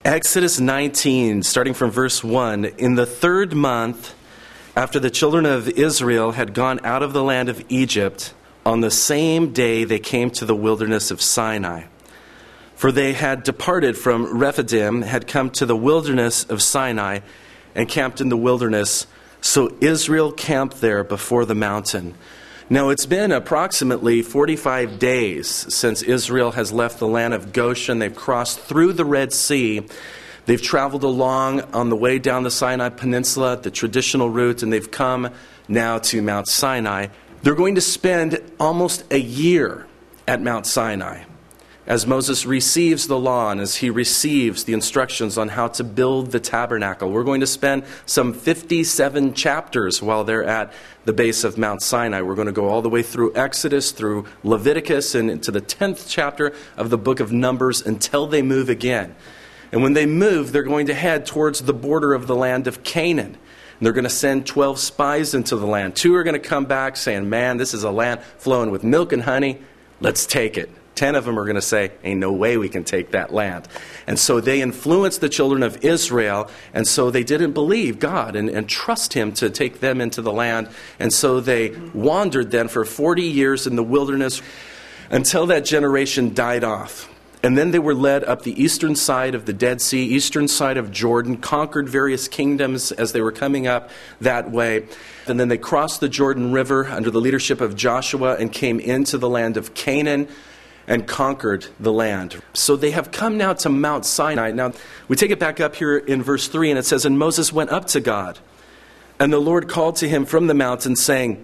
Exodus 19, starting from verse 1. In the 3rd month, after the children of Israel had gone out of the land of Egypt, on the same day they came to the wilderness of Sinai. For they had departed from Rephidim, had come to the wilderness of Sinai, and camped in the wilderness. So Israel camped there before the mountain. Now it's been approximately 45 days since Israel has left the land of Goshen. They've crossed through the Red Sea. They've traveled along on the way down the Sinai Peninsula, the traditional route, and they've come now to Mount Sinai. They're going to spend almost a year at Mount Sinai as Moses receives the law and as he receives the instructions on how to build the tabernacle. We're going to spend some 57 chapters while they're at the base of Mount Sinai. We're going to go all the way through Exodus, through Leviticus, and into the 10th chapter of the book of Numbers until they move again. And when they move, they're going to head towards the border of the land of Canaan. And they're going to send 12 spies into the land. 2 are going to come back saying, man, this is a land flowing with milk and honey. Let's take it. 10 of them are going to say, ain't no way we can take that land. And so they influenced the children of Israel, and so they didn't believe God and trust him to take them into the land. And so they wandered then for 40 years in the wilderness until that generation died off. And then they were led up the eastern side of the Dead Sea, eastern side of Jordan, conquered various kingdoms as they were coming up that way. And then they crossed the Jordan River under the leadership of Joshua and came into the land of Canaan and conquered the land. So they have come now to Mount Sinai. Now, we take it back up here in verse 3, and it says, And Moses went up to God, and the Lord called to him from the mountain, saying,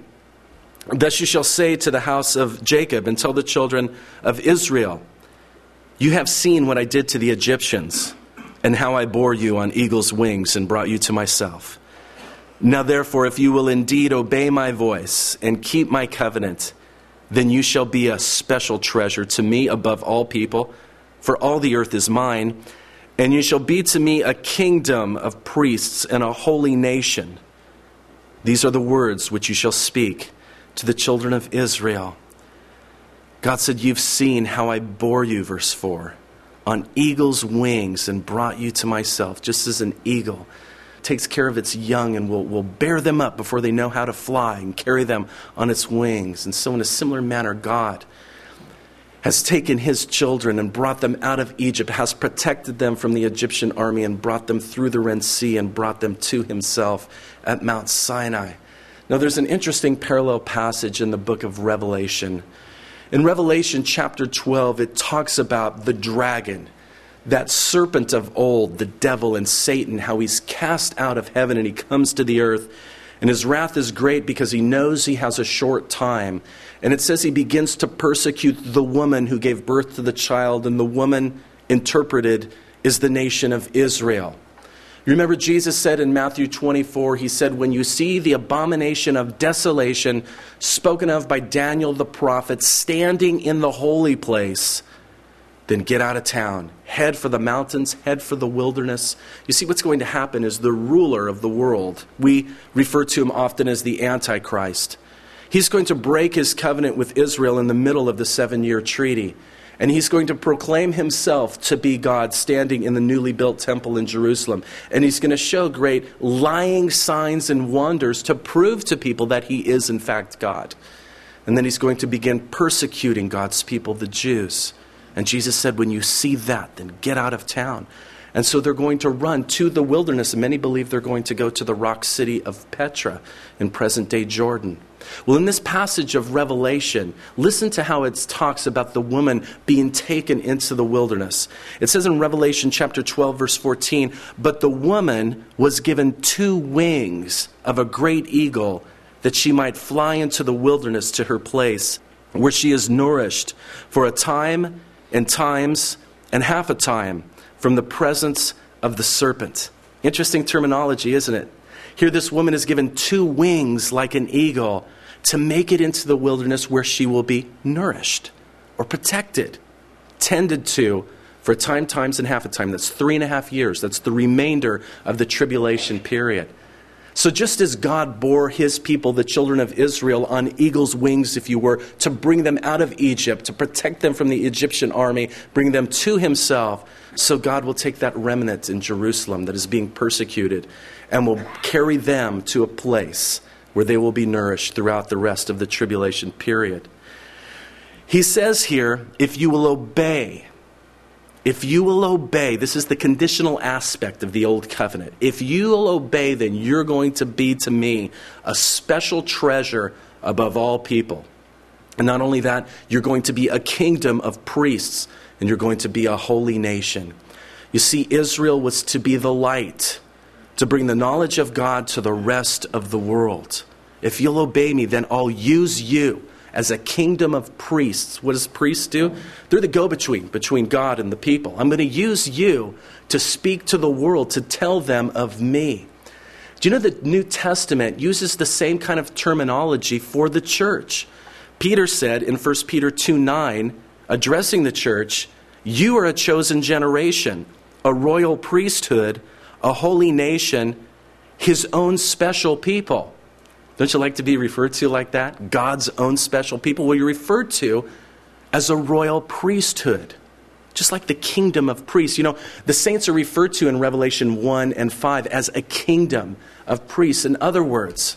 Thus you shall say to the house of Jacob, and tell the children of Israel, You have seen what I did to the Egyptians, and how I bore you on eagle's wings and brought you to myself. Now therefore, if you will indeed obey my voice and keep my covenant, then you shall be a special treasure to me above all people, for all the earth is mine, and you shall be to me a kingdom of priests and a holy nation. These are the words which you shall speak to the children of Israel. God said, you've seen how I bore you, verse 4, on eagle's wings and brought you to myself, just as an eagle takes care of its young and will bear them up before they know how to fly and carry them on its wings. And so in a similar manner, God has taken his children and brought them out of Egypt, has protected them from the Egyptian army and brought them through the Red Sea and brought them to himself at Mount Sinai. Now there's an interesting parallel passage in the book of Revelation. In Revelation chapter 12, it talks about the dragon, that serpent of old, the devil and Satan, how he's cast out of heaven and he comes to the earth. And his wrath is great because he knows he has a short time. And it says he begins to persecute the woman who gave birth to the child. And the woman, interpreted, is the nation of Israel. You remember Jesus said in Matthew 24, he said, when you see the abomination of desolation spoken of by Daniel the prophet standing in the holy place, then get out of town. Head for the mountains, head for the wilderness. You see, what's going to happen is the ruler of the world, we refer to him often as the Antichrist. He's going to break his covenant with Israel in the middle of the 7-year treaty. And he's going to proclaim himself to be God standing in the newly built temple in Jerusalem. And he's going to show great lying signs and wonders to prove to people that he is in fact God. And then he's going to begin persecuting God's people, the Jews. And Jesus said, when you see that, then get out of town. And so they're going to run to the wilderness. And many believe they're going to go to the rock city of Petra in present-day Jordan. Well, in this passage of Revelation, listen to how it talks about the woman being taken into the wilderness. It says in Revelation chapter 12, verse 14, but the woman was given 2 wings of a great eagle, that she might fly into the wilderness to her place, where she is nourished for a time and times and half a time from the presence of the serpent. Interesting terminology, isn't it? Here this woman is given 2 wings like an eagle to make it into the wilderness where she will be nourished or protected, tended to for a time, times, and half a time. That's 3.5 years. That's the remainder of the tribulation period. So just as God bore his people, the children of Israel, on eagle's wings, if you were, to bring them out of Egypt, to protect them from the Egyptian army, bring them to himself, so God will take that remnant in Jerusalem that is being persecuted and will carry them to a place where they will be nourished throughout the rest of the tribulation period. He says here, if you will obey, this is the conditional aspect of the old covenant. If you will obey, then you're going to be to me a special treasure above all people. And not only that, you're going to be a kingdom of priests, and you're going to be a holy nation. You see, Israel was to be the light, to bring the knowledge of God to the rest of the world. If you'll obey me, then I'll use you as a kingdom of priests. What does priests do? They're the go-between between God and the people. I'm going to use you to speak to the world, to tell them of me. Do you know the New Testament uses the same kind of terminology for the church? Peter said in 1 Peter 2:9, addressing the church, you are a chosen generation, a royal priesthood, a holy nation, his own special people. Don't you like to be referred to like that? God's own special people. Well, you're referred to as a royal priesthood, just like the kingdom of priests. You know, the saints are referred to in Revelation 1 and 5 as a kingdom of priests. In other words,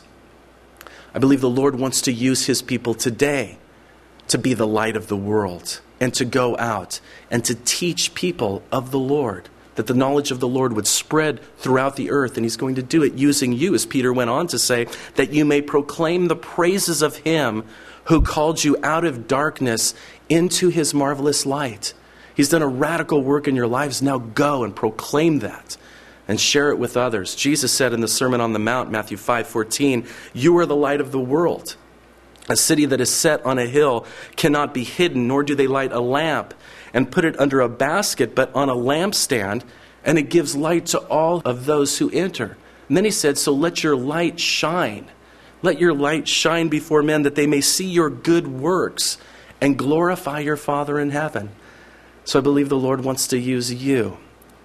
I believe the Lord wants to use his people today to be the light of the world and to go out and to teach people of the Lord, that the knowledge of the Lord would spread throughout the earth. And he's going to do it using you, as Peter went on to say, that you may proclaim the praises of him who called you out of darkness into his marvelous light. He's done a radical work in your lives. Now go and proclaim that and share it with others. Jesus said in the Sermon on the Mount, Matthew 5:14, you are the light of the world. A city that is set on a hill cannot be hidden, nor do they light a lamp and put it under a basket, but on a lampstand, and it gives light to all of those who enter. And then he said, so let your light shine. Let your light shine before men, that they may see your good works and glorify your Father in heaven. So I believe the Lord wants to use you,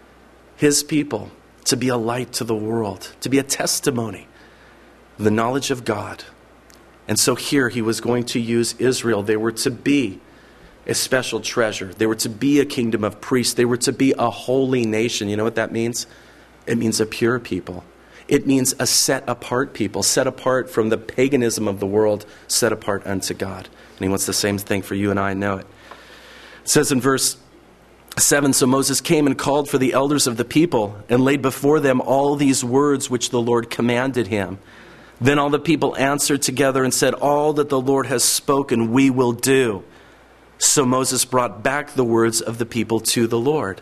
his people, to be a light to the world, to be a testimony of the knowledge of God. And so here he was going to use Israel. They were to be a special treasure. They were to be a kingdom of priests. They were to be a holy nation. You know what that means? It means a pure people. It means a set-apart people, set apart from the paganism of the world, set apart unto God. And he wants the same thing for you and I know it. It says in verse 7, so Moses came and called for the elders of the people and laid before them all these words which the Lord commanded him. Then all the people answered together and said, all that the Lord has spoken we will do. So Moses brought back the words of the people to the Lord.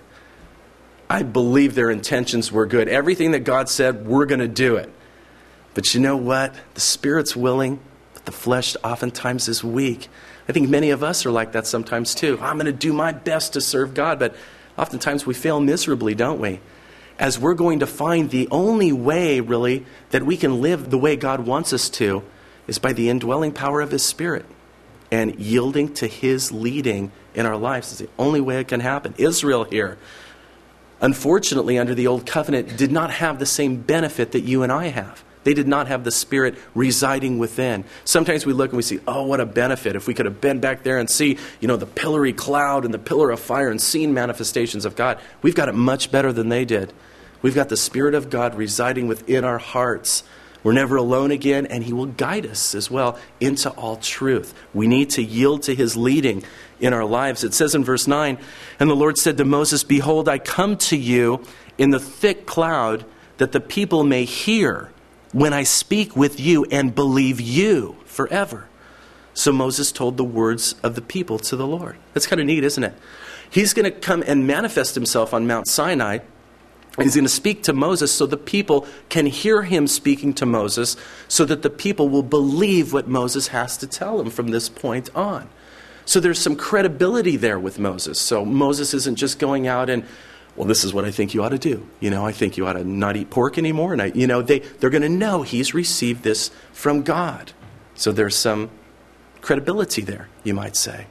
I believe their intentions were good. Everything that God said, we're going to do it. But you know what? The Spirit's willing, but the flesh oftentimes is weak. I think many of us are like that sometimes too. I'm going to do my best to serve God, but oftentimes we fail miserably, don't we? As we're going to find the only way, really, that we can live the way God wants us to is by the indwelling power of his Spirit. And yielding to his leading in our lives is the only way it can happen. Israel here, unfortunately, under the old covenant, did not have the same benefit that you and I have. They did not have the Spirit residing within. Sometimes we look and we see, oh, what a benefit. If we could have been back there and see, the pillory cloud and the pillar of fire and seen manifestations of God. We've got it much better than they did. We've got the Spirit of God residing within our hearts. We're never alone again, and he will guide us as well into all truth. We need to yield to his leading in our lives. It says in verse 9, and the Lord said to Moses, behold, I come to you in the thick cloud, that the people may hear when I speak with you and believe you forever. So Moses told the words of the people to the Lord. That's kind of neat, isn't it? He's going to come and manifest himself on Mount Sinai. He's going to speak to Moses so the people can hear him speaking to Moses, so that the people will believe what Moses has to tell them from this point on. So there's some credibility there with Moses. So Moses isn't just going out and, well, this is what I think you ought to do. I think you ought to not eat pork anymore. And they're going to know he's received this from God. So there's some credibility there, you might say.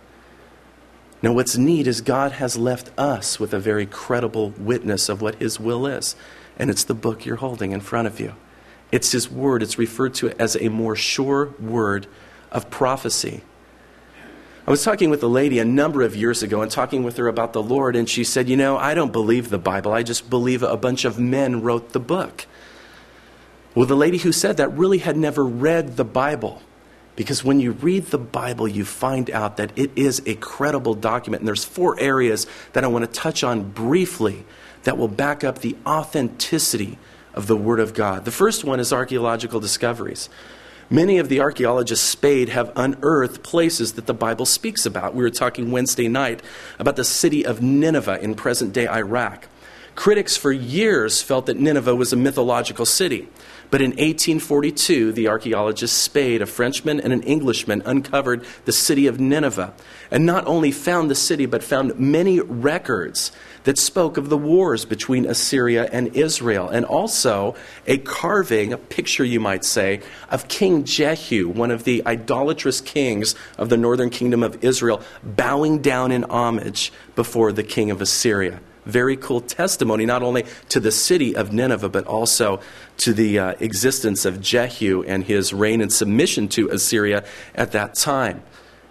Now, what's neat is God has left us with a very credible witness of what his will is. And it's the book you're holding in front of you. It's his word. It's referred to as a more sure word of prophecy. I was talking with a lady a number of years ago and talking with her about the Lord, and she said, I don't believe the Bible. I just believe a bunch of men wrote the book. Well, the lady who said that really had never read the Bible, because when you read the Bible, you find out that it is a credible document. And there's 4 areas that I want to touch on briefly that will back up the authenticity of the Word of God. The first one is archaeological discoveries. Many of the archaeologists Spade have unearthed places that the Bible speaks about. We were talking Wednesday night about the city of Nineveh in present-day Iraq. Critics for years felt that Nineveh was a mythological city. But in 1842, the archaeologist Spade, a Frenchman and an Englishman, uncovered the city of Nineveh, and not only found the city, but found many records that spoke of the wars between Assyria and Israel, and also a carving, a picture you might say, of King Jehu, one of the idolatrous kings of the northern kingdom of Israel, bowing down in homage before the king of Assyria. Very cool testimony, not only to the city of Nineveh, but also to the existence of Jehu and his reign and submission to Assyria at that time.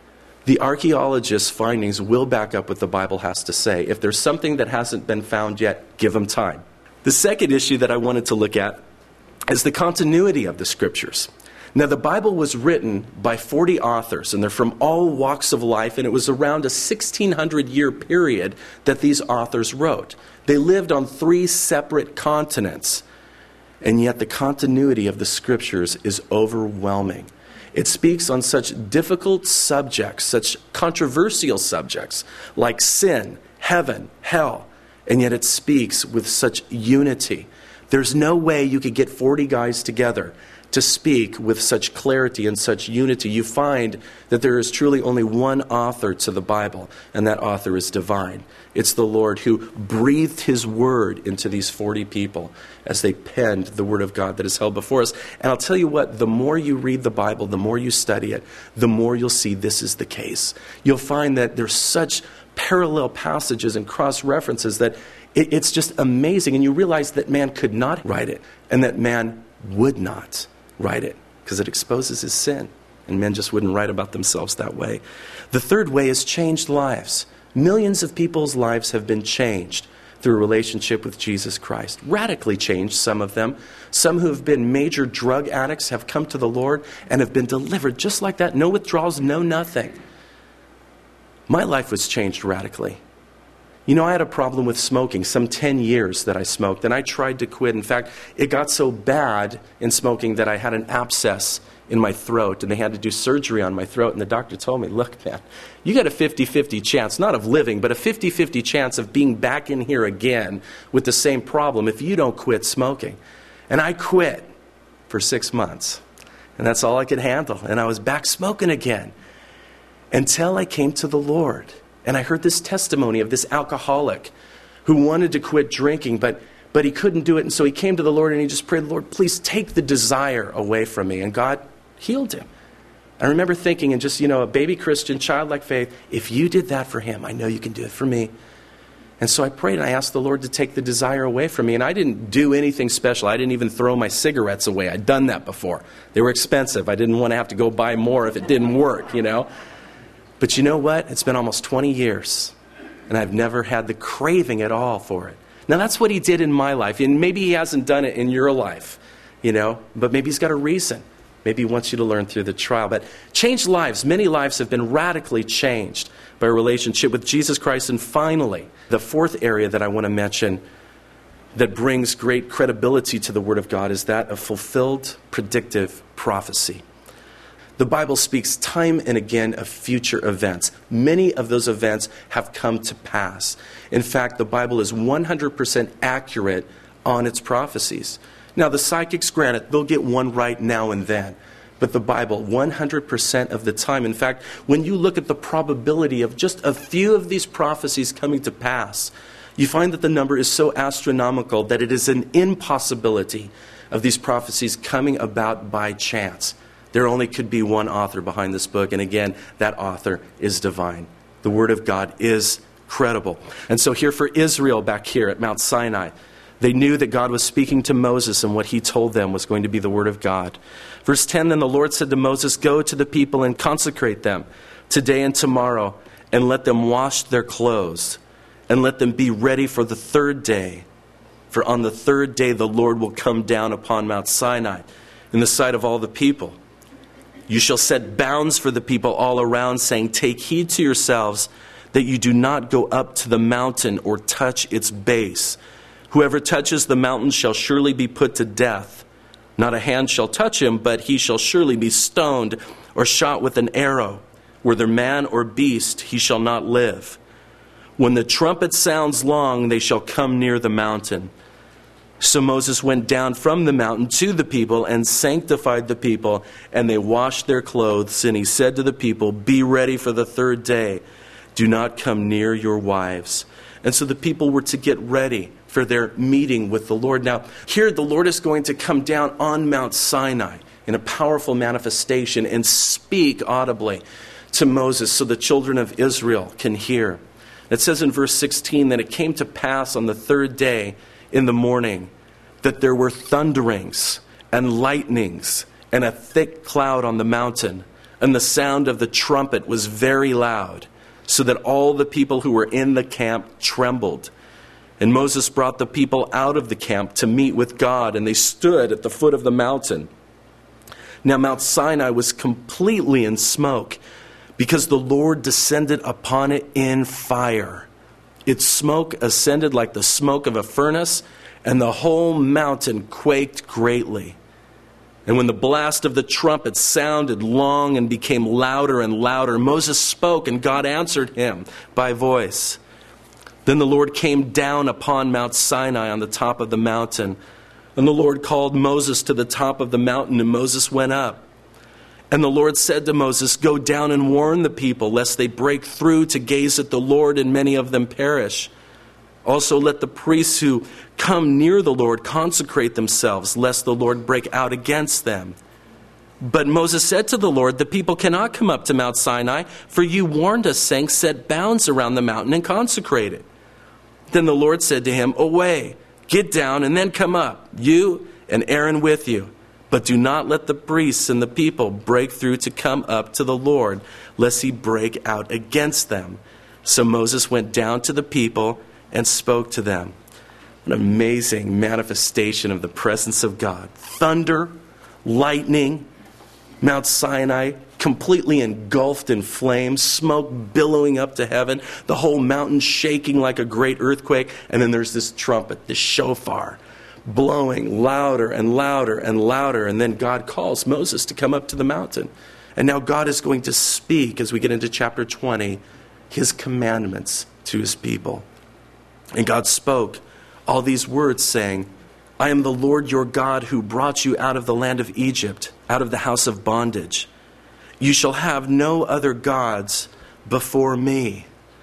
The archaeologists' findings will back up what the Bible has to say. If there's something that hasn't been found yet, give them time. The second issue that I wanted to look at is the continuity of the Scriptures. Now, the Bible was written by 40 authors, and they're from all walks of life, and it was around a 1,600-year period that these authors wrote. They lived on 3 separate continents, and yet the continuity of the Scriptures is overwhelming. It speaks on such difficult subjects, such controversial subjects, like sin, heaven, hell, and yet it speaks with such unity. There's no way you could get 40 guys together to speak with such clarity and such unity. You find that there is truly only one author to the Bible, and that author is divine. It's the Lord who breathed his word into these 40 people as they penned the word of God that is held before us. And I'll tell you what, the more you read the Bible, the more you study it, the more you'll see this is the case. You'll find that there's such parallel passages and cross-references that it's just amazing. And you realize that man could not write it, and that man would not write it, because it exposes his sin, and men just wouldn't write about themselves that way. The third way is changed lives. Millions of people's lives have been changed through a relationship with Jesus Christ. Radically changed, some of them. Some who have been major drug addicts have come to the Lord and have been delivered just like that. No withdrawals, no nothing. My life was changed radically. I had a problem with smoking, some 10 years that I smoked, and I tried to quit. In fact, it got so bad in smoking that I had an abscess in my throat, and they had to do surgery on my throat, and the doctor told me, look, man, you got a 50-50 chance, not of living, but a 50-50 chance of being back in here again with the same problem if you don't quit smoking. And I quit for 6 months, and that's all I could handle, and I was back smoking again until I came to the Lord. And I heard this testimony of this alcoholic who wanted to quit drinking, but he couldn't do it. And so he came to the Lord and he just prayed, Lord, please take the desire away from me. And God healed him. I remember thinking in just, a baby Christian, childlike faith, if you did that for him, I know you can do it for me. And so I prayed and I asked the Lord to take the desire away from me. And I didn't do anything special. I didn't even throw my cigarettes away. I'd done that before. They were expensive. I didn't want to have to go buy more if it didn't work, But you know what? It's been almost 20 years, and I've never had the craving at all for it. Now, that's what he did in my life, and maybe he hasn't done it in your life, but maybe he's got a reason. Maybe he wants you to learn through the trial. But changed lives, many lives have been radically changed by a relationship with Jesus Christ. And finally, the fourth area that I want to mention that brings great credibility to the Word of God is that of fulfilled predictive prophecy. The Bible speaks time and again of future events. Many of those events have come to pass. In fact, the Bible is 100% accurate on its prophecies. Now, the psychics, granted, they'll get one right now and then. But the Bible, 100% of the time. In fact, when you look at the probability of just a few of these prophecies coming to pass, you find that the number is so astronomical that it is an impossibility of these prophecies coming about by chance. There only could be one author behind this book, and again, that author is divine. The Word of God is credible. And so here for Israel back here at Mount Sinai, They knew that God was speaking to Moses, and what he told them was going to be the word of God. Verse 10, then the Lord said to Moses, go to the people and consecrate them today and tomorrow, and let them wash their clothes, and let them be ready for the third day. For on the third day the Lord will come down upon Mount Sinai in the sight of all the people. You shall set bounds for the people all around, saying, take heed to yourselves that you do not go up to the mountain or touch its base. Whoever touches the mountain shall surely be put to death. Not a hand shall touch him, but he shall surely be stoned or shot with an arrow. Whether man or beast, he shall not live. When the trumpet sounds long, they shall come near the mountain. So Moses went down from the mountain to the people and sanctified the people, and they washed their clothes. And he said to the people, be ready for the third day. Do not come near your wives. And so the people were to get ready for their meeting with the Lord. Now, here the Lord is going to come down on Mount Sinai in a powerful manifestation and speak audibly to Moses so the children of Israel can hear. It says in verse 16 that it came to pass on the third day in the morning that there were thunderings and lightnings and a thick cloud on the mountain, and the sound of the trumpet was very loud, so that all the people who were in the camp trembled. And Moses brought the people out of the camp to meet with God, and they stood at the foot of the mountain. Now Mount Sinai was completely in smoke, because the Lord descended upon it in fire. Its smoke ascended like the smoke of a furnace, and the whole mountain quaked greatly. And when the blast of the trumpet sounded long and became louder and louder, Moses spoke, and God answered him by voice. Then the Lord came down upon Mount Sinai on the top of the mountain. And the Lord called Moses to the top of the mountain, and Moses went up. And the Lord said to Moses, go down and warn the people, lest they break through to gaze at the Lord, and many of them perish. Also let the priests who come near the Lord consecrate themselves, lest the Lord break out against them. But Moses said to the Lord, the people cannot come up to Mount Sinai, for you warned us, saying, set bounds around the mountain and consecrate it. Then the Lord said to him, away, get down and then come up, you and Aaron with you. But do not let the priests and the people break through to come up to the Lord, lest he break out against them. So Moses went down to the people and spoke to them. An amazing manifestation of the presence of God. Thunder, lightning, Mount Sinai completely engulfed in flames, smoke billowing up to heaven, the whole mountain shaking like a great earthquake, and then there's this trumpet, this shofar, blowing louder and louder and louder, and then God calls Moses to come up to the mountain. And now God is going to speak, as we get into chapter 20, his commandments to his people. And God spoke all these words, saying, I am the Lord your God who brought you out of the land of Egypt, out of the house of bondage. You shall have no other gods before me.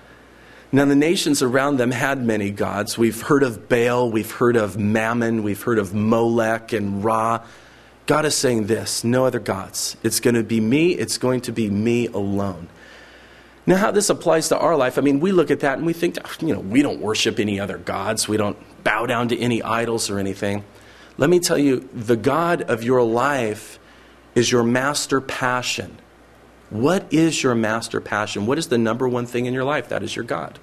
Now the nations around them had many gods. We've heard of Baal, we've heard of Mammon, we've heard of Molech and Ra. God is saying this, no other gods. It's going to be me, it's going to be me alone. Now how this applies to our life, I mean, we look at that and we think, we don't worship any other gods. We don't bow down to any idols or anything. Let me tell you, the God of your life is your master passion. What is your master passion? What is the number one thing in your life? That is your God.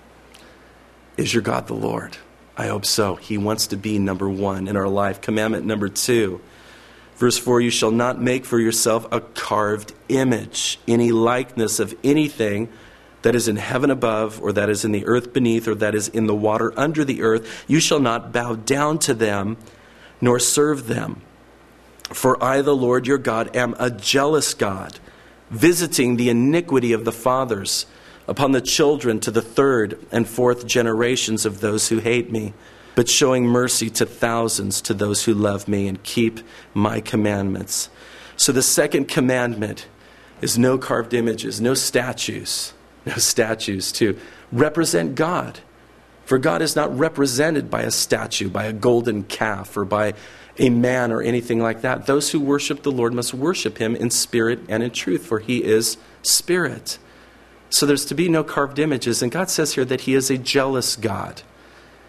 Is your God the Lord? I hope so. He wants to be number one in our life. Commandment number 2. Verse 4, you shall not make for yourself a carved image, any likeness of anything that is in heaven above, or that is in the earth beneath, or that is in the water under the earth. You shall not bow down to them, nor serve them. For I, the Lord your God, am a jealous God, visiting the iniquity of the fathers upon the children to the 3rd and 4th generations of those who hate me, but showing mercy to thousands to those who love me and keep my commandments. So the second commandment is no carved images, no statues to represent God. For God is not represented by a statue, by a golden calf, or by a man or anything like that. Those who worship the Lord must worship him in spirit and in truth, for he is spirit. So there's to be no carved images. And God says here that he is a jealous God.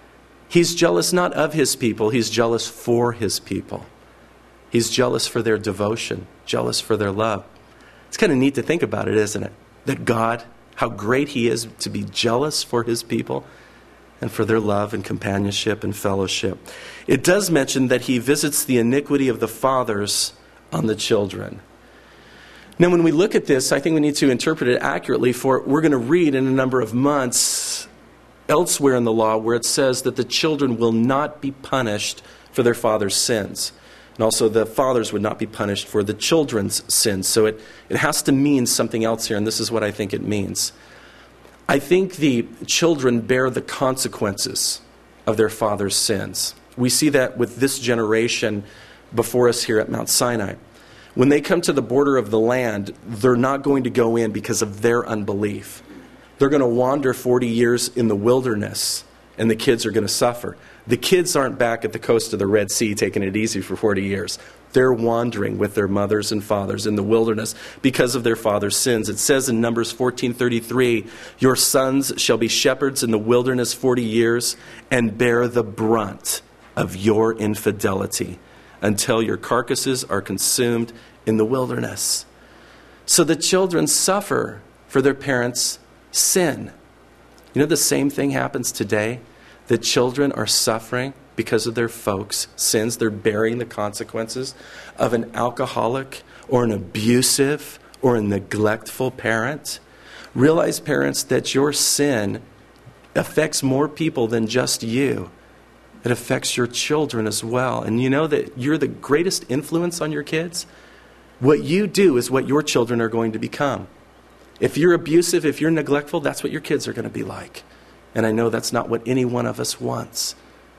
He's jealous not of his people, he's jealous for his people. He's jealous for their devotion, jealous for their love. It's kind of neat to think about it, isn't it? That God, how great he is to be jealous for his people and for their love and companionship and fellowship. It does mention that he visits the iniquity of the fathers on the children. Now, when we look at this, I think we need to interpret it accurately, for we're going to read in a number of months elsewhere in the law where it says that the children will not be punished for their father's sins. And also the fathers would not be punished for the children's sins. So it has to mean something else here, and this is what I think it means. I think the children bear the consequences of their father's sins. We see that with this generation before us here at Mount Sinai. When they come to the border of the land, they're not going to go in because of their unbelief. They're going to wander 40 years in the wilderness, and the kids are going to suffer. The kids aren't back at the coast of the Red Sea taking it easy for 40 years. They're wandering with their mothers and fathers in the wilderness because of their father's sins. It says in Numbers 14:33, your sons shall be shepherds in the wilderness 40 years and bear the brunt of your infidelity until your carcasses are consumed in the wilderness. So the children suffer for their parents' sin. You know, the same thing happens today. The children are suffering because of their folks' sins. They're bearing the consequences of an alcoholic or an abusive or a neglectful parent. Realize, parents, that your sin affects more people than just you. It affects your children as well. And you know that you're the greatest influence on your kids? What you do is what your children are going to become. If you're abusive, if you're neglectful, that's what your kids are going to be like. And I know that's not what any one of us wants.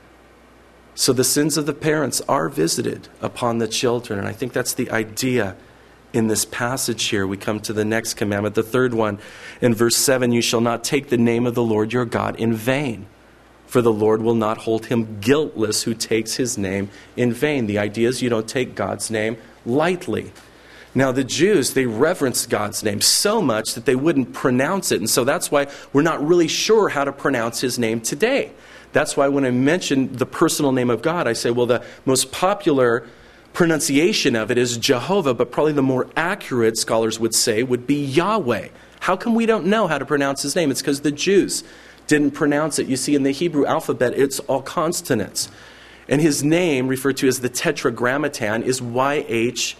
So the sins of the parents are visited upon the children. And I think that's the idea in this passage here. We come to the next commandment, the third one. In verse 7, you shall not take the name of the Lord your God in vain, for the Lord will not hold him guiltless who takes his name in vain. The idea is you don't take God's name lightly. Now, the Jews, they reverenced God's name so much that they wouldn't pronounce it. And so that's why we're not really sure how to pronounce his name today. That's why when I mention the personal name of God, I say, well, the most popular pronunciation of it is Jehovah, but probably the more accurate, scholars would say, would be Yahweh. How come we don't know how to pronounce his name? It's because the Jews didn't pronounce it. You see, in the Hebrew alphabet, it's all consonants. And his name, referred to as the Tetragrammaton, is YHWH.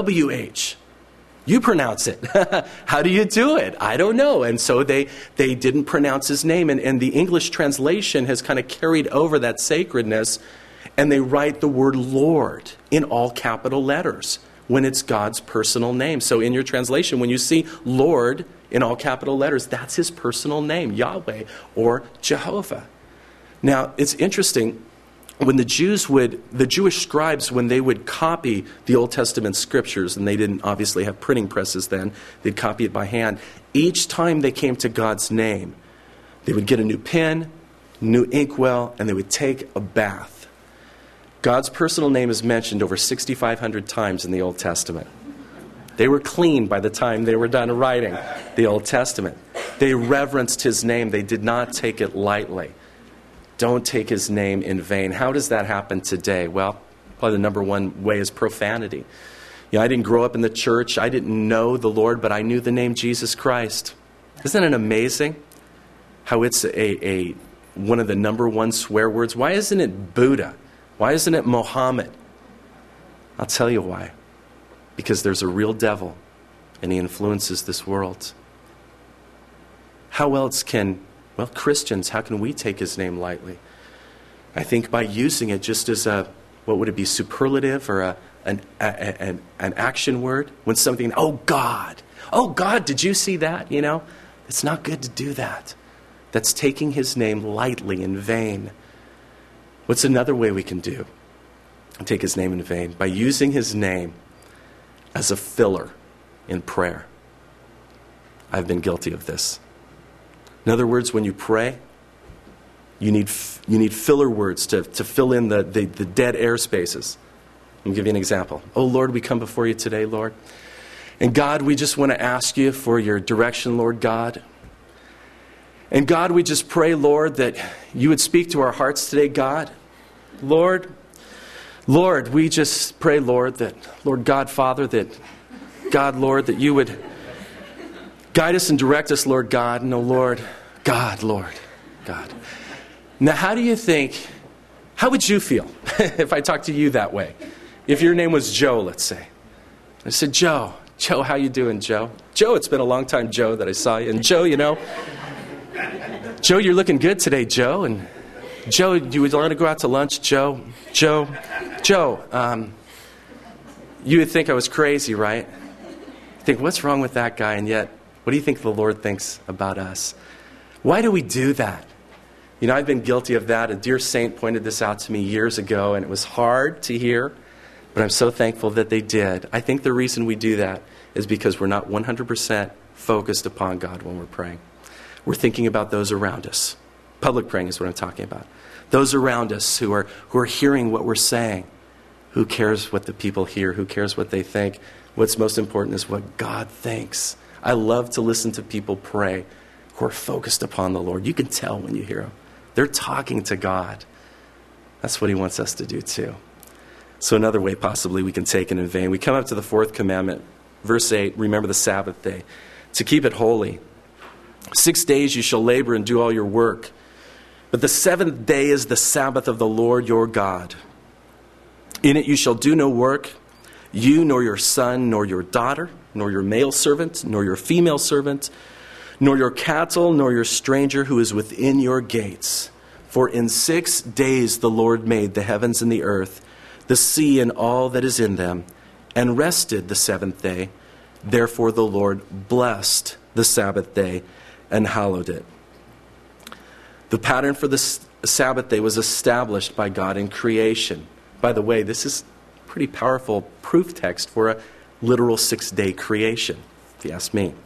You pronounce it. How do you do it? I don't know. And so they didn't pronounce his name. And the English translation has kind of carried over that sacredness. And they write the word Lord in all capital letters when it's God's personal name. So in your translation, when you see Lord in all capital letters, that's his personal name, Yahweh or Jehovah. Now, it's interesting. When the Jewish scribes, when they would copy the Old Testament scriptures, and they didn't obviously have printing presses then, they'd copy it by hand. Each time they came to God's name, they would get a new pen, new inkwell, and they would take a bath. God's personal name is mentioned over 6,500 times in the Old Testament. They were clean by the time they were done writing the Old Testament. They reverenced his name. They did not take it lightly. Don't take his name in vain. How does that happen today? Well, probably the number one way is profanity. You know, I didn't grow up in the church. I didn't know the Lord, but I knew the name Jesus Christ. Isn't it amazing how it's a one of the number one swear words? Why isn't it Buddha? Why isn't it Mohammed? I'll tell you why. Because there's a real devil, and he influences this world. How else can Christians, how can we take his name lightly? I think by using it just as what would it be, superlative or an action word? When something, oh God, did you see that? You know, it's not good to do that. That's taking his name lightly in vain. What's another way we can do? Take his name in vain by using his name as a filler in prayer. I've been guilty of this. In other words, when you pray, you need filler words to fill in the dead air spaces. Let me give you an example. Oh, Lord, we come before you today, Lord. And God, we just want to ask you for your direction, Lord God. And God, we just pray, Lord, that you would speak to our hearts today, God. Lord, we just pray, Lord, that, Lord God, Father, that, God, Lord, that you would guide us and direct us, Lord God. No, Lord, God. Now, how would you feel if I talked to you that way? If your name was Joe, let's say. I said, Joe, how you doing, Joe? Joe, it's been a long time, Joe, that I saw you. And Joe, Joe, you're looking good today, Joe. And Joe, you would want to go out to lunch, Joe? Joe, you would think I was crazy, right? You think, what's wrong with that guy? And yet, what do you think the Lord thinks about us? Why do we do that? I've been guilty of that. A dear saint pointed this out to me years ago, and it was hard to hear, but I'm so thankful that they did. I think the reason we do that is because we're not 100% focused upon God when we're praying. We're thinking about those around us. Public praying is what I'm talking about. Those around us who are hearing what we're saying. Who cares what the people hear? Who cares what they think? What's most important is what God thinks. I love to listen to people pray who are focused upon the Lord. You can tell when you hear them. They're talking to God. That's what he wants us to do too. So another way possibly we can take it in vain. We come up to the fourth commandment. Verse 8, remember the Sabbath day, to keep it holy. 6 days you shall labor and do all your work. But the seventh day is the Sabbath of the Lord your God. In it you shall do no work, you nor your son, nor your daughter, nor your male servant, nor your female servant, nor your cattle, nor your stranger who is within your gates. For in 6 days the Lord made the heavens and the earth, the sea and all that is in them, and rested the seventh day. Therefore the Lord blessed the Sabbath day and hallowed it. The pattern for the Sabbath day was established by God in creation. By the way, this is a pretty powerful proof text for a literal 6-day creation, if you ask me.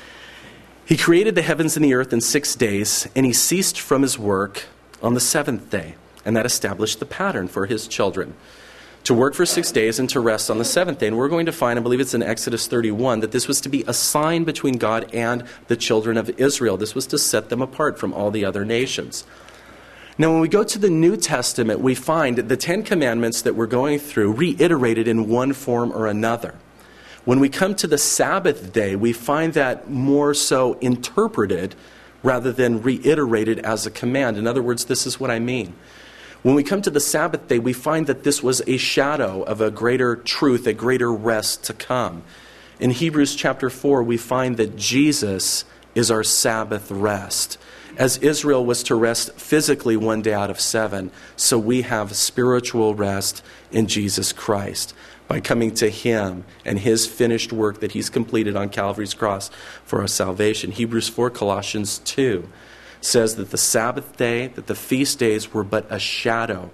He created the heavens and the earth in 6 days, and he ceased from his work on the seventh day. And that established the pattern for his children, to work for 6 days and to rest on the seventh day. And we're going to find, I believe it's in Exodus 31, that this was to be a sign between God and the children of Israel. This was to set them apart from all the other nations. Now, when we go to the New Testament, we find the Ten Commandments that we're going through reiterated in one form or another. When we come to the Sabbath day, we find that more so interpreted rather than reiterated as a command. In other words, this is what I mean. When we come to the Sabbath day, we find that this was a shadow of a greater truth, a greater rest to come. In Hebrews chapter 4, we find that Jesus is our Sabbath rest. As Israel was to rest physically 1 day out of 7, so we have spiritual rest in Jesus Christ by coming to him and his finished work that he's completed on Calvary's cross for our salvation. Hebrews 4, Colossians 2 says that the Sabbath day, that the feast days were but a shadow.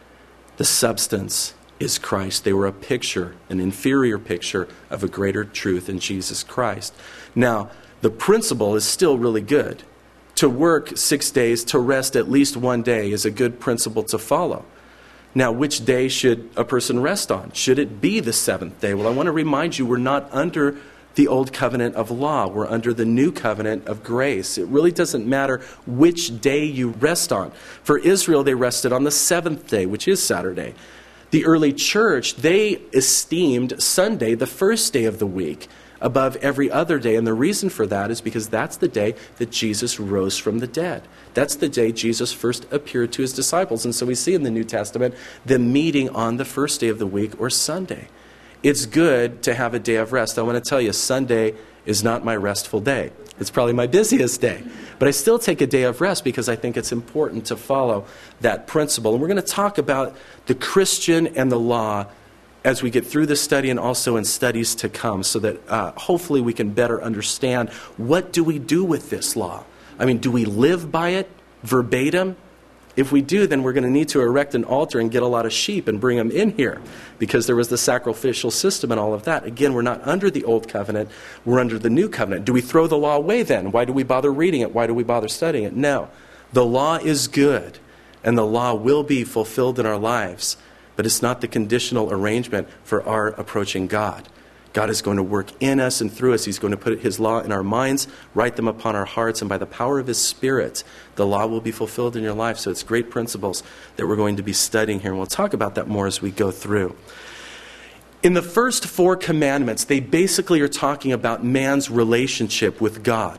The substance is Christ. They were a picture, an inferior picture of a greater truth in Jesus Christ. Now, the principle is still really good. To work 6 days, to rest at least 1 day is a good principle to follow. Now, which day should a person rest on? Should it be the seventh day? Well, I want to remind you, we're not under the old covenant of law. We're under the new covenant of grace. It really doesn't matter which day you rest on. For Israel, they rested on the seventh day, which is Saturday. The early church, they esteemed Sunday, the first day of the week, above every other day. And the reason for that is because that's the day that Jesus rose from the dead. That's the day Jesus first appeared to his disciples. And so we see in the New Testament them meeting on the first day of the week, or Sunday. It's good to have a day of rest. I want to tell you, Sunday is not my restful day. It's probably my busiest day. But I still take a day of rest because I think it's important to follow that principle. And we're going to talk about the Christian and the law as we get through this study and also in studies to come, so that hopefully we can better understand, what do we do with this law? I mean, do we live by it verbatim? If we do, then we're going to need to erect an altar and get a lot of sheep and bring them in here, because there was the sacrificial system and all of that. Again, we're not under the old covenant, we're under the new covenant. Do we throw the law away then? Why do we bother reading it? Why do we bother studying it? No. The law is good, and the law will be fulfilled in our lives, but it's not the conditional arrangement for our approaching God. God is going to work in us and through us. He's going to put his law in our minds, write them upon our hearts, and by the power of his Spirit, the law will be fulfilled in your life. So it's great principles that we're going to be studying here, and we'll talk about that more as we go through. In the first 4 commandments, they basically are talking about man's relationship with God.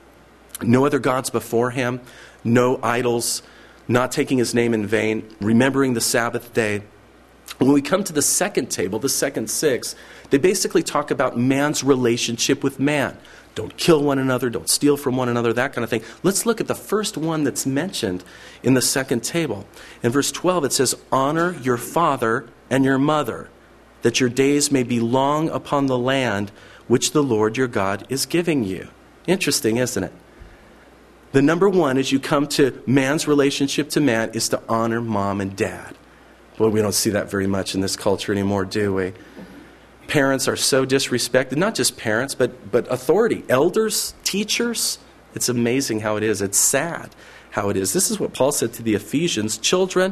No other gods before him, no idols, not taking his name in vain, remembering the Sabbath day. When we come to the second table, the second 6, they basically talk about man's relationship with man. Don't kill one another, don't steal from one another, that kind of thing. Let's look at the first one that's mentioned in the second table. In verse 12 it says, honor your father and your mother, that your days may be long upon the land which the Lord your God is giving you. Interesting, isn't it? The number one as you come to man's relationship to man is to honor mom and dad. Well, we don't see that very much in this culture anymore, do we? Parents are so disrespected. Not just parents, but authority. Elders, teachers. It's amazing how it is. It's sad how it is. This is what Paul said to the Ephesians. Children,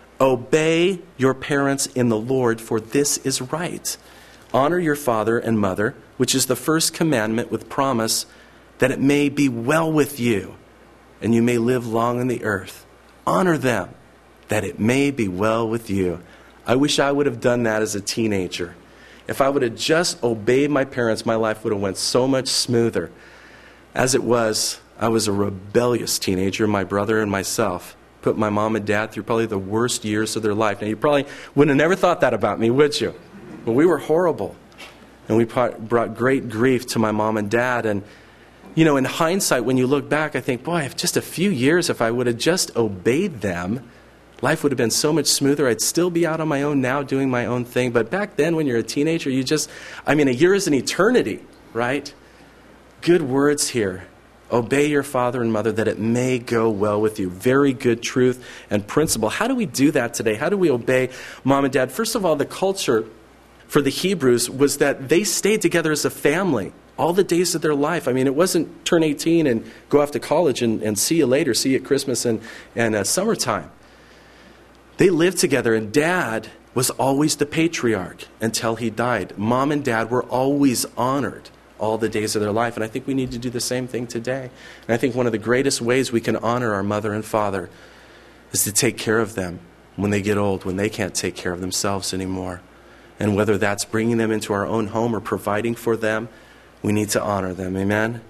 obey your parents in the Lord, for this is right. Honor your father and mother, which is the first commandment with promise that it may be well with you and you may live long on the earth. Honor them, that it may be well with you. I wish I would have done that as a teenager. If I would have just obeyed my parents, my life would have went so much smoother. As it was, I was a rebellious teenager. My brother and myself put my mom and dad through probably the worst years of their life. Now, you probably wouldn't have never thought that about me, would you? But we were horrible. And we brought great grief to my mom and dad. And, you know, in hindsight, when you look back, I think, boy, if just a few years, if I would have just obeyed them, life would have been so much smoother. I'd still be out on my own now doing my own thing. But back then, when you're a teenager, a year is an eternity, right? Good words here. Obey your father and mother that it may go well with you. Very good truth and principle. How do we do that today? How do we obey mom and dad? First of all, the culture for the Hebrews was that they stayed together as a family all the days of their life. It wasn't turn 18 and go off to college and see you later, see you at Christmas and summertime. They lived together, and dad was always the patriarch until he died. Mom and dad were always honored all the days of their life, and I think we need to do the same thing today. And I think one of the greatest ways we can honor our mother and father is to take care of them when they get old, when they can't take care of themselves anymore. And whether that's bringing them into our own home or providing for them, we need to honor them. Amen?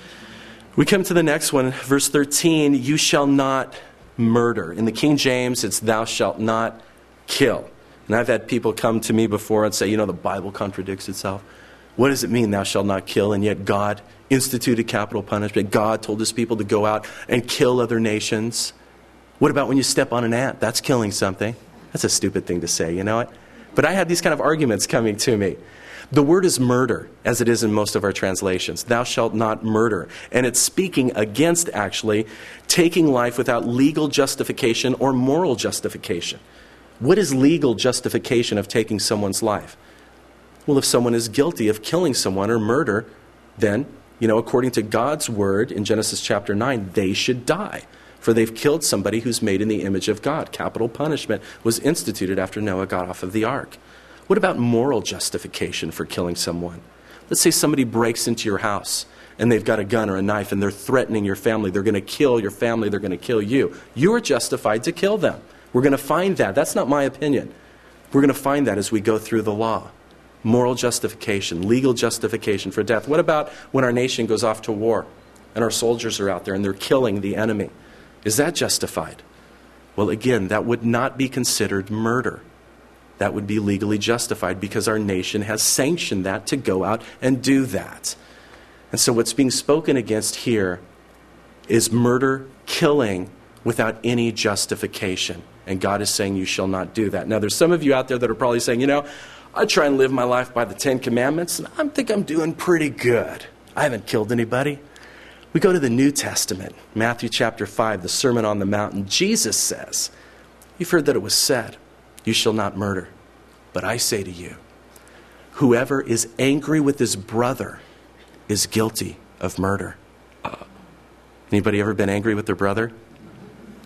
We come to the next one, verse 13, you shall not murder. In the King James, it's thou shalt not kill. And I've had people come to me before and say, the Bible contradicts itself. What does it mean, thou shalt not kill? And yet God instituted capital punishment. God told his people to go out and kill other nations. What about when you step on an ant? That's killing something. That's a stupid thing to say, you know it? But I had these kind of arguments coming to me. The word is murder, as it is in most of our translations. Thou shalt not murder. And it's speaking against, actually, taking life without legal justification or moral justification. What is legal justification of taking someone's life? Well, if someone is guilty of killing someone or murder, then, according to God's word in Genesis chapter 9, they should die. For they've killed somebody who's made in the image of God. Capital punishment was instituted after Noah got off of the ark. What about moral justification for killing someone? Let's say somebody breaks into your house and they've got a gun or a knife and they're threatening your family. They're going to kill your family. They're going to kill you. You are justified to kill them. We're going to find that. That's not my opinion. We're going to find that as we go through the law. Moral justification, legal justification for death. What about when our nation goes off to war and our soldiers are out there and they're killing the enemy? Is that justified? Well, again, that would not be considered murder. That would be legally justified because our nation has sanctioned that to go out and do that. And so what's being spoken against here is murder, killing without any justification. And God is saying you shall not do that. Now, there's some of you out there that are probably saying, I try and live my life by the 10 Commandments, and I think I'm doing pretty good. I haven't killed anybody. We go to the New Testament, Matthew chapter 5, the Sermon on the Mount. Jesus says, you've heard that it was said, you shall not murder. But I say to you, whoever is angry with his brother is guilty of murder. Anybody ever been angry with their brother?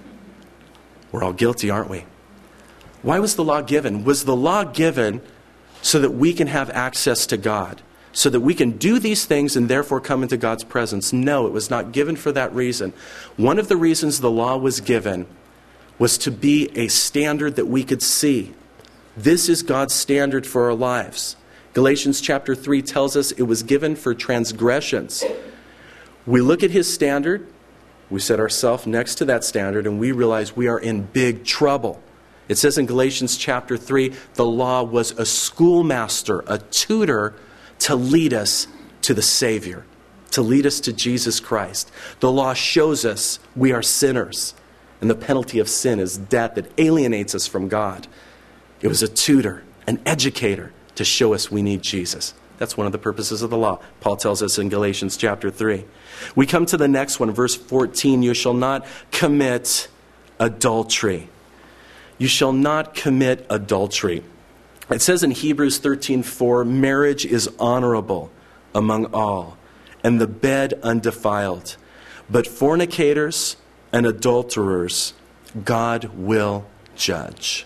We're all guilty, aren't we? Why was the law given? Was the law given so that we can have access to God, so that we can do these things and therefore come into God's presence. No, it was not given for that reason. One of the reasons the law was given was to be a standard that we could see. This is God's standard for our lives. Galatians chapter 3 tells us it was given for transgressions. We look at his standard, we set ourselves next to that standard, and we realize we are in big trouble. It says in Galatians chapter 3, the law was a schoolmaster, a tutor to lead us to the Savior, to lead us to Jesus Christ. The law shows us we are sinners, and the penalty of sin is death that alienates us from God. It was a tutor, an educator, to show us we need Jesus. That's one of the purposes of the law. Paul tells us in Galatians chapter 3. We come to the next one, verse 14. You shall not commit adultery. You shall not commit adultery. It says in Hebrews 13:4, marriage is honorable among all, and the bed undefiled. But fornicators and adulterers God will judge.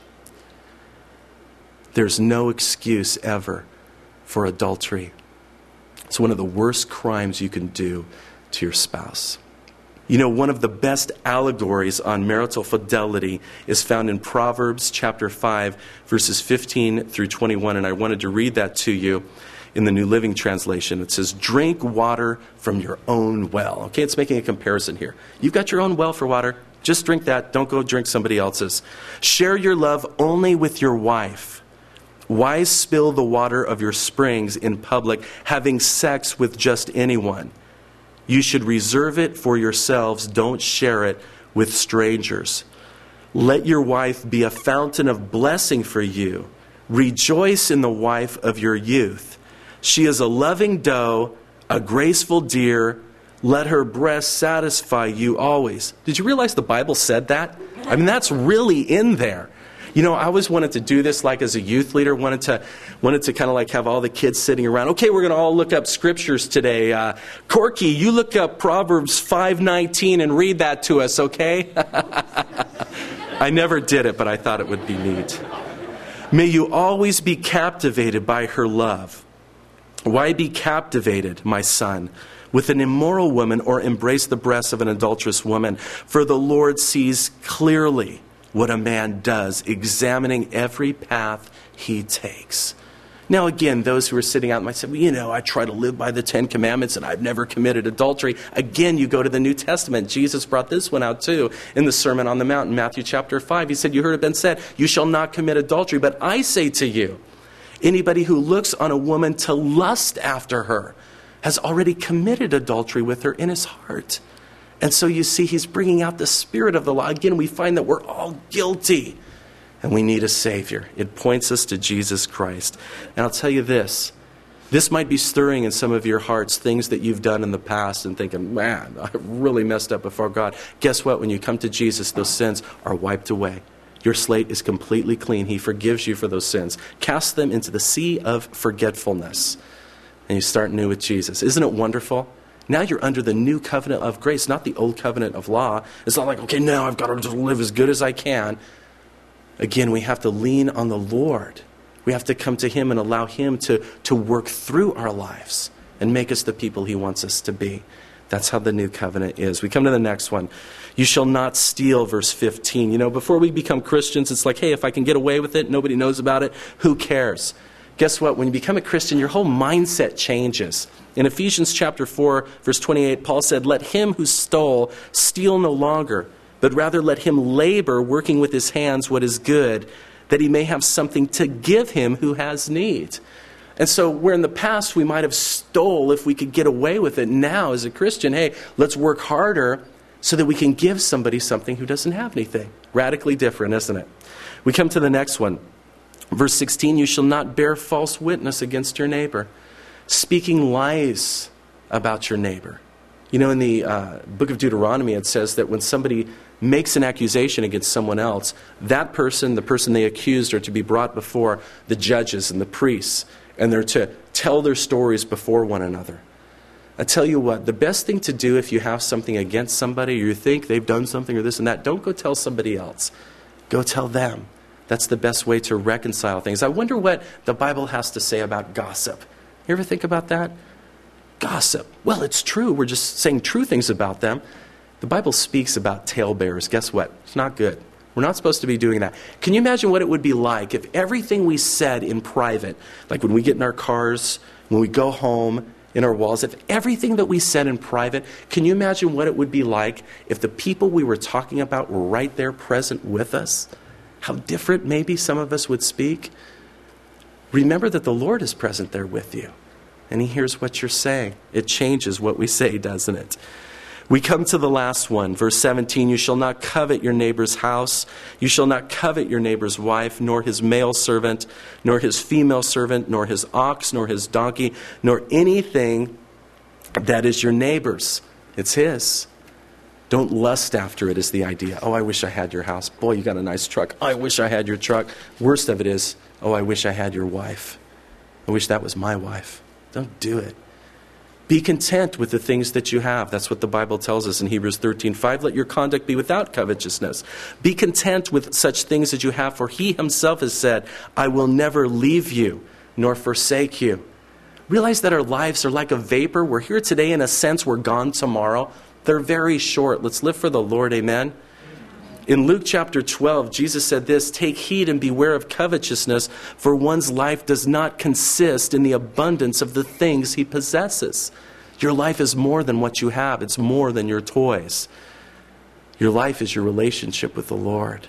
There's no excuse ever for adultery. It's one of the worst crimes you can do to your spouse. You know, one of the best allegories on marital fidelity is found in Proverbs chapter 5, verses 15 through 21. And I wanted to read that to you in the New Living Translation. It says, drink water from your own well. Okay, it's making a comparison here. You've got your own well for water. Just drink that. Don't go drink somebody else's. Share your love only with your wife. Why spill the water of your springs in public, having sex with just anyone? You should reserve it for yourselves. Don't share it with strangers. Let your wife be a fountain of blessing for you. Rejoice in the wife of your youth. She is a loving doe, a graceful deer. Let her breast satisfy you always. Did you realize the Bible said that? I mean, that's really in there. You know, I always wanted to do this, like as a youth leader, wanted to kind of like have all the kids sitting around. Okay, we're going to all look up scriptures today. Corky, you look up Proverbs 5:19 and read that to us, okay? I never did it, but I thought it would be neat. May you always be captivated by her love. Why be captivated, my son, with an immoral woman, or embrace the breasts of an adulterous woman? For the Lord sees clearly what a man does, examining every path he takes. Now again, those who are sitting out might say, well, you know, I try to live by the 10 Commandments and I've never committed adultery. Again, you go to the New Testament. Jesus brought this one out too in the Sermon on the Mount in Matthew chapter 5. He said, you heard it been said, you shall not commit adultery. But I say to you, anybody who looks on a woman to lust after her has already committed adultery with her in his heart. And so you see, he's bringing out the spirit of the law. Again, we find that we're all guilty and we need a Savior. It points us to Jesus Christ. And I'll tell you this might be stirring in some of your hearts things that you've done in the past and thinking, man, I really messed up before God. Guess what? When you come to Jesus, those sins are wiped away. Your slate is completely clean. He forgives you for those sins. Cast them into the sea of forgetfulness. And you start new with Jesus. Isn't it wonderful? Now you're under the new covenant of grace, not the old covenant of law. It's not like, okay, now I've got to just live as good as I can. Again, we have to lean on the Lord. We have to come to Him and allow Him to work through our lives and make us the people He wants us to be. That's how the new covenant is. We come to the next one. You shall not steal, verse 15. You know, before we become Christians, it's like, hey, if I can get away with it, nobody knows about it, who cares? Guess what? When you become a Christian, your whole mindset changes. In Ephesians chapter 4, verse 28, Paul said, let him who stole steal no longer, but rather let him labor, working with his hands what is good, that he may have something to give him who has need. And so where in the past we might have stole if we could get away with it, now as a Christian, hey, let's work harder so that we can give somebody something who doesn't have anything. Radically different, isn't it? We come to the next one. Verse 16, you shall not bear false witness against your neighbor, speaking lies about your neighbor. You know, in the book of Deuteronomy, it says that when somebody makes an accusation against someone else, that person, the person they accused, are to be brought before the judges and the priests, and they're to tell their stories before one another. I tell you what, the best thing to do if you have something against somebody, or you think they've done something or this and that, don't go tell somebody else. Go tell them. That's the best way to reconcile things. I wonder what the Bible has to say about gossip. You ever think about that? Gossip. Well, it's true. We're just saying true things about them. The Bible speaks about talebearers. Guess what? It's not good. We're not supposed to be doing that. Can you imagine what it would be like if everything we said in private, like when we get in our cars, when we go home, in our walls, if everything that we said in private, can you imagine what it would be like if the people we were talking about were right there present with us? How different maybe some of us would speak? Remember that the Lord is present there with you, and He hears what you're saying. It changes what we say, doesn't it? We come to the last one, verse 17, you shall not covet your neighbor's house. You shall not covet your neighbor's wife, nor his male servant, nor his female servant, nor his ox, nor his donkey, nor anything that is your neighbor's. It's his. Don't lust after it is the idea. Oh, I wish I had your house. Boy, you got a nice truck. I wish I had your truck. Worst of it is, oh, I wish I had your wife. I wish that was my wife. Don't do it. Be content with the things that you have. That's what the Bible tells us in Hebrews 13:5. Let your conduct be without covetousness. Be content with such things as you have, for He Himself has said, I will never leave you nor forsake you. Realize that our lives are like a vapor. We're here today in a sense. We're gone tomorrow. They're very short. Let's live for the Lord. Amen. In Luke chapter 12, Jesus said this, take heed and beware of covetousness, for one's life does not consist in the abundance of the things he possesses. Your life is more than what you have. It's more than your toys. Your life is your relationship with the Lord.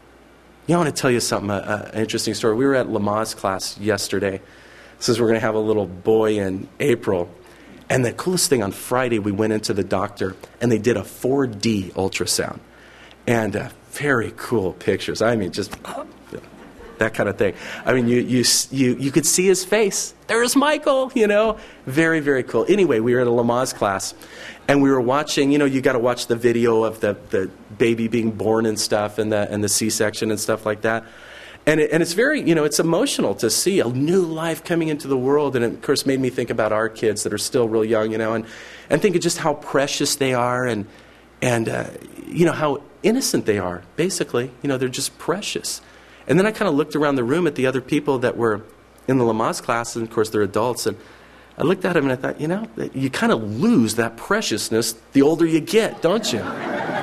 I want to tell you something, an interesting story. We were at Lamaze class yesterday. Says we're going to have a little boy in April. And the coolest thing, on Friday, we went into the doctor, and they did a 4D ultrasound. And very cool pictures. I mean, just that kind of thing. I mean, you could see his face. There's Michael, Very, very cool. Anyway, we were at a Lamaze class, and we were watching, you got to watch the video of the baby being born and stuff, and the C-section and stuff like that. And it's very, it's emotional to see a new life coming into the world. And it, of course, made me think about our kids that are still real young, and think of just how precious they are and how innocent they are, basically. They're just precious. And then I kind of looked around the room at the other people that were in the Lamaze class, and of course they're adults, and I looked at them and I thought, you kind of lose that preciousness the older you get, don't you?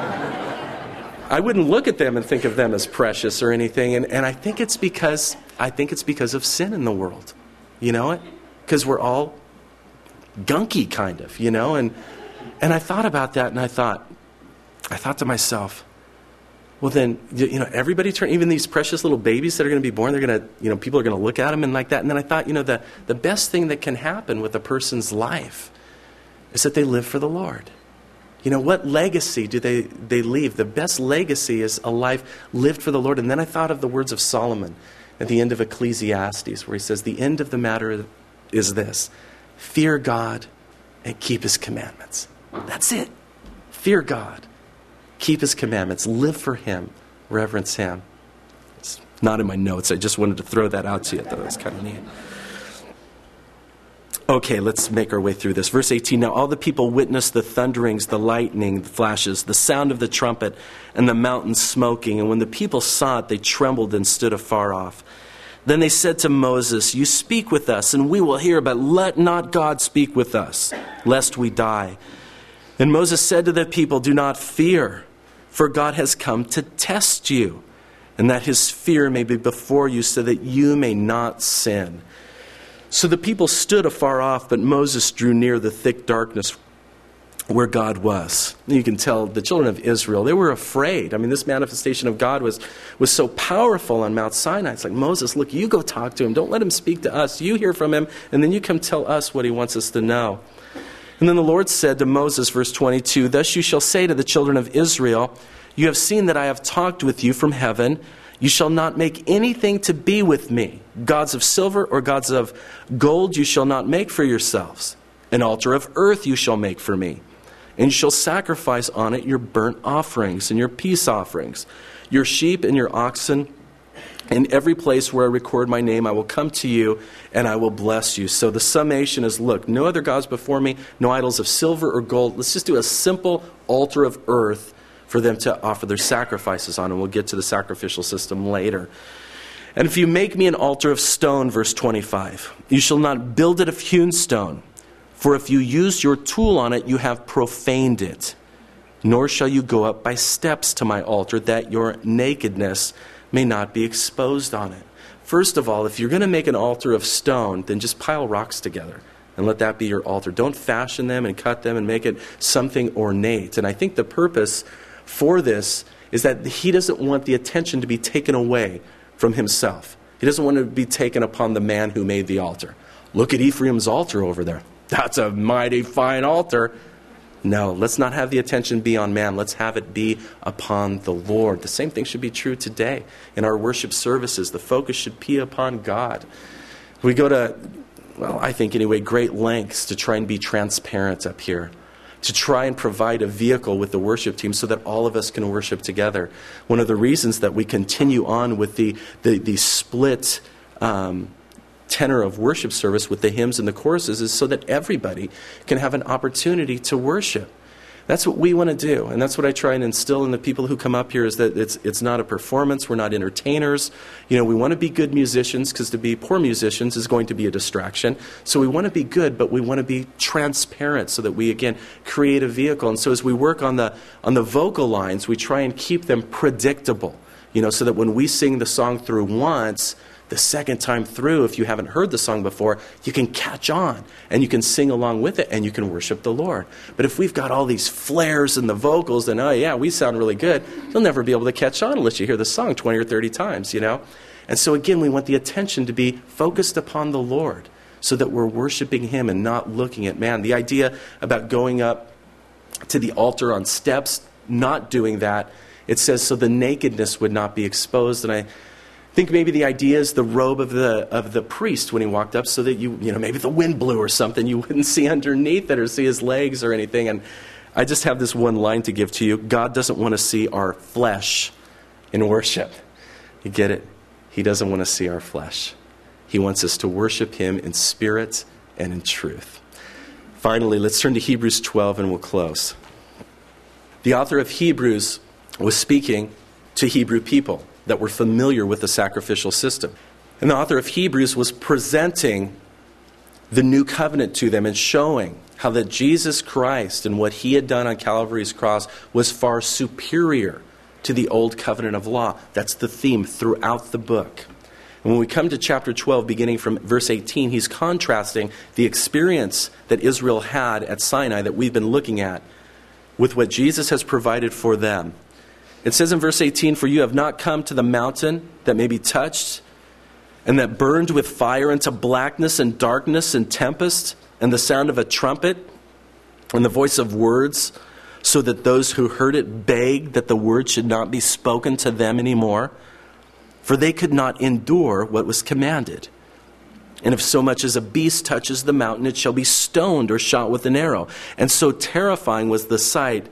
I wouldn't look at them and think of them as precious or anything, and I think it's because of sin in the world. You know it? Because we're all gunky, kind of, and I thought about that, and I thought to myself, well then, everybody even these precious little babies that are going to be born, they're going to, people are going to look at them and like that. And then I thought, the best thing that can happen with a person's life is that they live for the Lord. What legacy do they leave? The best legacy is a life lived for the Lord. And then I thought of the words of Solomon at the end of Ecclesiastes, where he says, the end of the matter is this: fear God and keep His commandments. That's it. Fear God. Keep His commandments. Live for Him. Reverence Him. It's not in my notes. I just wanted to throw that out to you. I thought it was kind of neat. Okay, let's make our way through this. Verse 18, now all the people witnessed the thunderings, the lightning, the flashes, the sound of the trumpet, and the mountain smoking. And when the people saw it, they trembled and stood afar off. Then they said to Moses, you speak with us, and we will hear, but let not God speak with us, lest we die. And Moses said to the people, do not fear, for God has come to test you, and that His fear may be before you, so that you may not sin. So the people stood afar off, but Moses drew near the thick darkness where God was. You can tell the children of Israel, they were afraid. I mean, this manifestation of God was so powerful on Mount Sinai. It's like, Moses, look, you go talk to Him. Don't let Him speak to us. You hear from Him, and then you come tell us what He wants us to know. And then the Lord said to Moses, verse 22, thus you shall say to the children of Israel, you have seen that I have talked with you from heaven. You shall not make anything to be with me. Gods of silver or gods of gold you shall not make for yourselves. An altar of earth you shall make for me. And you shall sacrifice on it your burnt offerings and your peace offerings, your sheep and your oxen. In every place where I record my name, I will come to you and I will bless you. So the summation is, look, no other gods before me, no idols of silver or gold. Let's just do a simple altar of earth for them to offer their sacrifices on, and we'll get to the sacrificial system later. And if you make me an altar of stone, verse 25, you shall not build it of hewn stone. For if you use your tool on it, you have profaned it. Nor shall you go up by steps to my altar, that your nakedness may not be exposed on it. First of all, if you're going to make an altar of stone, then just pile rocks together and let that be your altar. Don't fashion them and cut them and make it something ornate. And I think the purpose for this is that he doesn't want the attention to be taken away from himself. He doesn't want to be taken upon the man who made the altar. Look at Ephraim's altar over there. That's a mighty fine altar. No, let's not have the attention be on man. Let's have it be upon the Lord. The same thing should be true today in our worship services. The focus should be upon God. We go to, well, I think anyway, great lengths to try and be transparent up here, to try and provide a vehicle with the worship team so that all of us can worship together. One of the reasons that we continue on with the split tenor of worship service with the hymns and the choruses is so that everybody can have an opportunity to worship. That's what we want to do, and that's what I try and instill in the people who come up here, is that it's not a performance. We're not entertainers. We want to be good musicians, because to be poor musicians is going to be a distraction. So we want to be good, but we want to be transparent so that we, again, create a vehicle. And so as we work on the vocal lines, we try and keep them predictable, so that when we sing the song through once, the second time through, if you haven't heard the song before, you can catch on and you can sing along with it and you can worship the Lord. But if we've got all these flares in the vocals, then, oh yeah, we sound really good, you'll never be able to catch on unless you hear the song 20 or 30 times, And so again, we want the attention to be focused upon the Lord so that we're worshiping Him and not looking at man. The idea about going up to the altar on steps, not doing that, it says so the nakedness would not be exposed. And I think maybe the idea is the robe of the priest when he walked up, so that maybe the wind blew or something, you wouldn't see underneath it or see his legs or anything. And I just have this one line to give to you. God doesn't want to see our flesh in worship. You get it? He doesn't want to see our flesh. He wants us to worship Him in spirit and in truth. Finally, let's turn to Hebrews 12 and we'll close. The author of Hebrews was speaking to Hebrew people that were familiar with the sacrificial system. And the author of Hebrews was presenting the new covenant to them and showing how that Jesus Christ and what He had done on Calvary's cross was far superior to the old covenant of law. That's the theme throughout the book. And when we come to chapter 12, beginning from verse 18, he's contrasting the experience that Israel had at Sinai that we've been looking at with what Jesus has provided for them. It says in verse 18, "For you have not come to the mountain that may be touched, and that burned with fire into blackness and darkness and tempest, and the sound of a trumpet, and the voice of words, so that those who heard it begged that the word should not be spoken to them anymore. For they could not endure what was commanded. And if so much as a beast touches the mountain, it shall be stoned or shot with an arrow. And so terrifying was the sight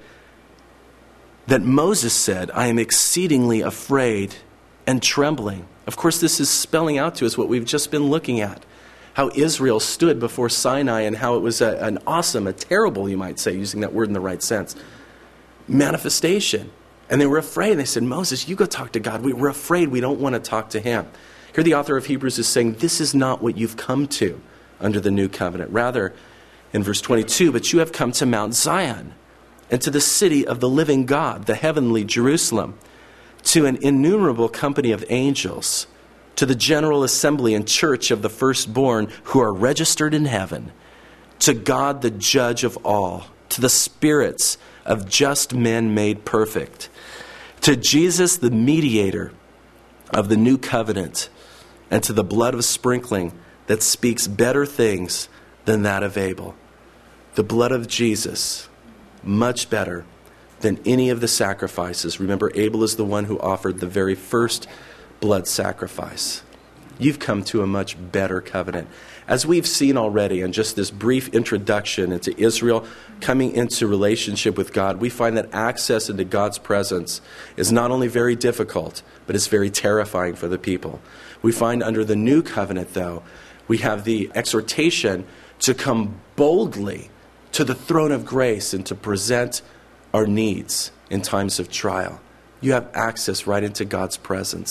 that Moses said, I am exceedingly afraid and trembling." Of course, this is spelling out to us what we've just been looking at. How Israel stood before Sinai and how it was an awesome, a terrible, you might say, using that word in the right sense, manifestation. And they were afraid. They said, Moses, you go talk to God. We're afraid. We don't want to talk to Him. Here the author of Hebrews is saying, this is not what you've come to under the new covenant. Rather, in verse 22, "But you have come to Mount Zion, and to the city of the living God, the heavenly Jerusalem, to an innumerable company of angels, to the general assembly and church of the firstborn who are registered in heaven, to God the judge of all, to the spirits of just men made perfect, to Jesus the mediator of the new covenant, and to the blood of sprinkling that speaks better things than that of Abel." The blood of Jesus, much better than any of the sacrifices. Remember, Abel is the one who offered the very first blood sacrifice. You've come to a much better covenant. As we've seen already in just this brief introduction into Israel coming into relationship with God, we find that access into God's presence is not only very difficult, but it's very terrifying for the people. We find under the new covenant, though, we have the exhortation to come boldly to the throne of grace and to present our needs in times of trial. You have access right into God's presence.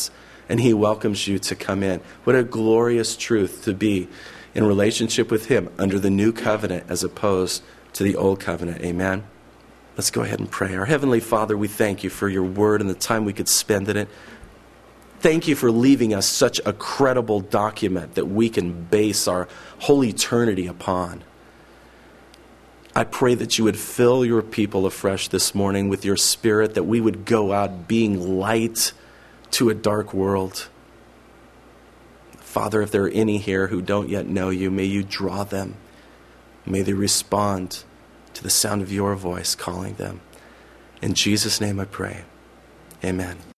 and he welcomes you to come in. What a glorious truth to be in relationship with him under the new covenant as opposed to the old covenant. Amen. Let's go ahead and pray. Our Heavenly Father, we thank you for your word and the time we could spend in it. Thank you for leaving us such a credible document that we can base our whole eternity upon. I pray that you would fill your people afresh this morning with your Spirit, that we would go out being light to a dark world. Father, if there are any here who don't yet know you, may you draw them. May they respond to the sound of your voice calling them. In Jesus' name I pray. Amen.